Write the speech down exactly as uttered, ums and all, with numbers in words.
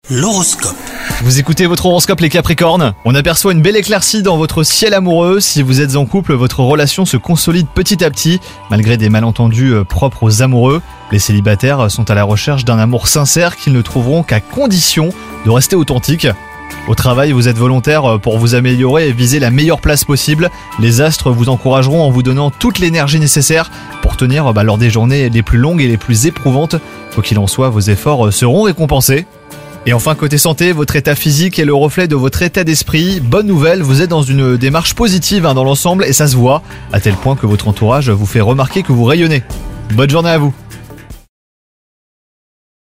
L'horoscope. Vous écoutez votre horoscope les Capricornes. On aperçoit une belle éclaircie dans votre ciel amoureux. Si vous êtes en couple, votre relation se consolide petit à petit, malgré des malentendus propres aux amoureux. Les célibataires sont à la recherche d'un amour sincère qu'ils ne trouveront qu'à condition de rester authentiques. Au travail, vous êtes volontaire pour vous améliorer et viser la meilleure place possible. Les astres vous encourageront en vous donnant toute l'énergie nécessaire pour tenir bah, lors des journées les plus longues et les plus éprouvantes. Quoi qu'il en soit, vos efforts seront récompensés. Et enfin, côté santé, votre état physique est le reflet de votre état d'esprit. Bonne nouvelle, vous êtes dans une démarche positive hein, dans l'ensemble et ça se voit, à tel point que votre entourage vous fait remarquer que vous rayonnez. Bonne journée à vous.